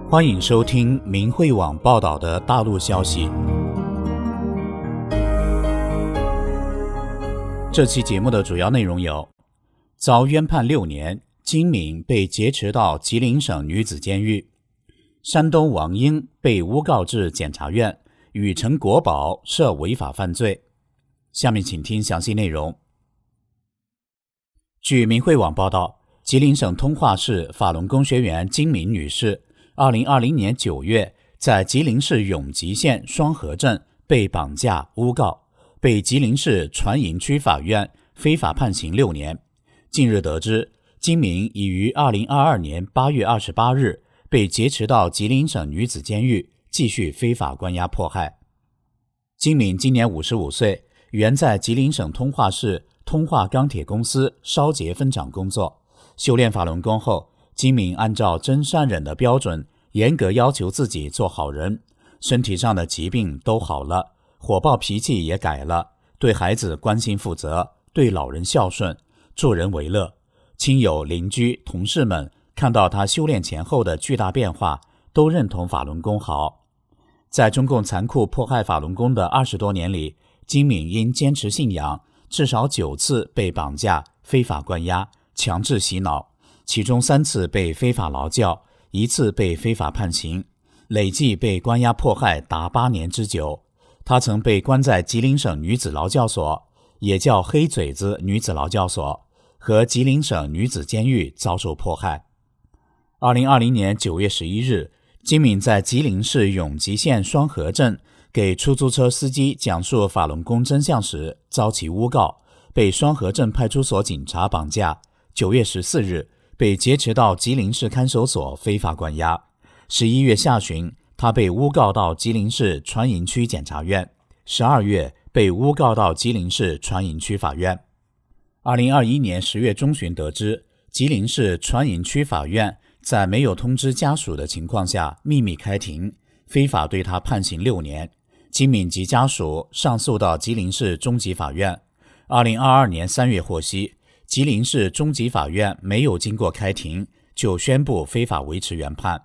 欢迎收听明慧网报道的大陆消息。这期节目的主要内容有：遭冤判6年，金敏被劫持到吉林省女子监狱；山东王英被诬告至检察院，禹城国宝涉违法犯罪。下面请听详细内容。据明慧网报道，吉林省通化市法轮功学员金敏女士2020年9月在吉林市永吉县双河镇被绑架诬告，被吉林市船营区法院非法判刑6年。近日得知，金敏已于2022年8月28日被劫持到吉林省女子监狱，继续非法关押迫害。金敏今年55岁，原在吉林省通化市通化钢铁公司烧结分厂工作。修炼法轮功后，金敏按照真善忍的标准，严格要求自己做好人，身体上的疾病都好了，火爆脾气也改了，对孩子关心负责，对老人孝顺，助人为乐。亲友、邻居、同事们看到他修炼前后的巨大变化，都认同法轮功好。在中共残酷迫害法轮功的20多年里，金敏因坚持信仰，至少9次被绑架、非法关押、强制洗脑，其中3次被非法劳教，1次被非法判刑，累计被关押迫害达8年之久。他曾被关在吉林省女子劳教所，也叫黑嘴子女子劳教所，和吉林省女子监狱遭受迫害。2020年9月11日，金敏在吉林市永吉县双河镇给出租车司机讲述法轮功真相时遭其诬告，被双河镇派出所警察绑架。9月14日被劫持到吉林市看守所非法关押。11月下旬，他被诬告到吉林市船营区检察院。12月被诬告到吉林市船营区法院。2021年10月中旬得知，吉林市船营区法院在没有通知家属的情况下秘密开庭，非法对他判刑6年。金敏及家属上诉到吉林市中级法院。2022年3月获悉，吉林市中级法院没有经过开庭，就宣布非法维持原判。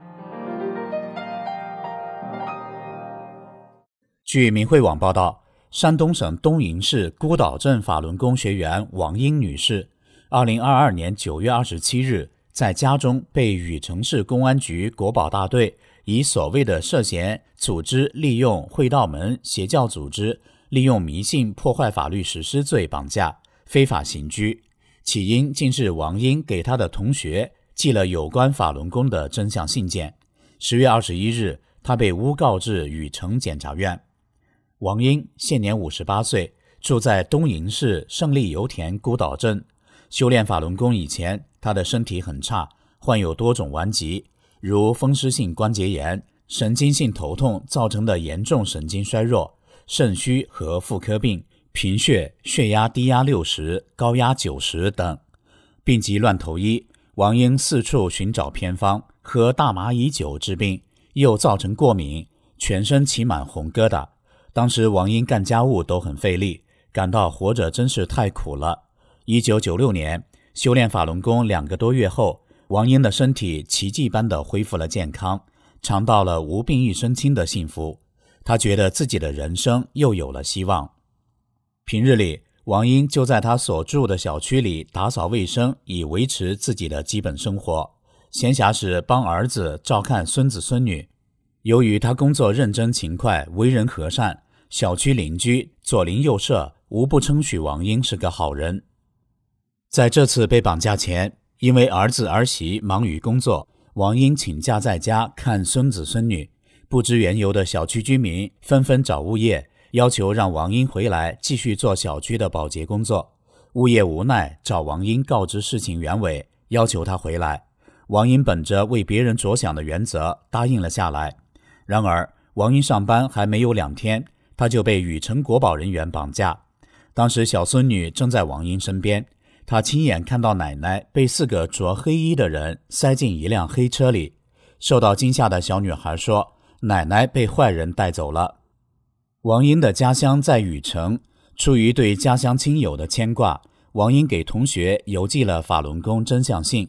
据明慧网报道，山东省东营市孤岛镇法轮功学员王英女士2022年9月27日在家中被禹城市公安局国保大队以所谓的涉嫌组织利用会道门邪教组织利用迷信破坏法律实施罪绑架，非法刑拘。起因竟是王英给他的同学寄了有关法轮功的真相信件。10月21日，他被诬告至禹城检察院。王英现年58岁，住在东营市胜利油田孤岛镇。修炼法轮功以前，他的身体很差，患有多种顽疾，如风湿性关节炎、神经性头痛造成的严重神经衰弱、肾虚和妇科病、贫血、血压低压60、高压90等。病急乱投医，王英四处寻找偏方，喝大麻乙酒治病，又造成过敏，全身起满红疙瘩。当时王英干家务都很费力，感到活着真是太苦了。1996年，修炼法轮功2个多月后，王英的身体奇迹般地恢复了健康，尝到了无病一身轻的幸福。他觉得自己的人生又有了希望。平日里，王英就在他所住的小区里打扫卫生，以维持自己的基本生活。闲暇时帮儿子照看孙子孙女。由于他工作认真勤快，为人和善，小区邻居左邻右舍无不称许王英是个好人。在这次被绑架前，因为儿子儿媳忙于工作，王英请假在家看孙子孙女。不知缘由的小区居民纷纷找物业，要求让王英回来继续做小区的保洁工作。物业无奈找王英告知事情原委，要求他回来。王英本着为别人着想的原则答应了下来。然而王英上班还没有2天，他就被禹城国保人员绑架。当时小孙女正在王英身边，他亲眼看到奶奶被4个着黑衣的人塞进一辆黑车里。受到惊吓的小女孩说，奶奶被坏人带走了。王英的家乡在禹城，出于对家乡亲友的牵挂，王英给同学邮寄了法轮功真相信。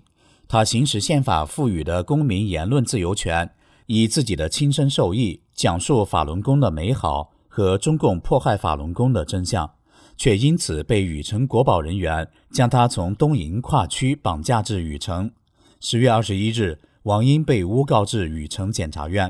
他行使宪法赋予的公民言论自由权，以自己的亲身受益讲述法轮功的美好和中共迫害法轮功的真相，却因此被禹城国保人员将他从东营跨区绑架至禹城。10月21日，王英被诬告至禹城检察院。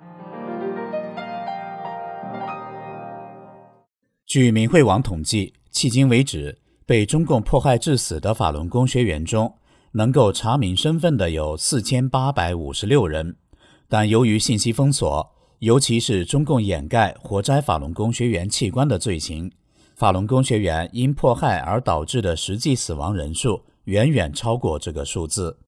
据明慧网统计，迄今为止，被中共迫害致死的法轮功学员中，能够查明身份的有4856人，但由于信息封锁，尤其是中共掩盖活摘法轮功学员器官的罪行，法轮功学员因迫害而导致的实际死亡人数远远超过这个数字。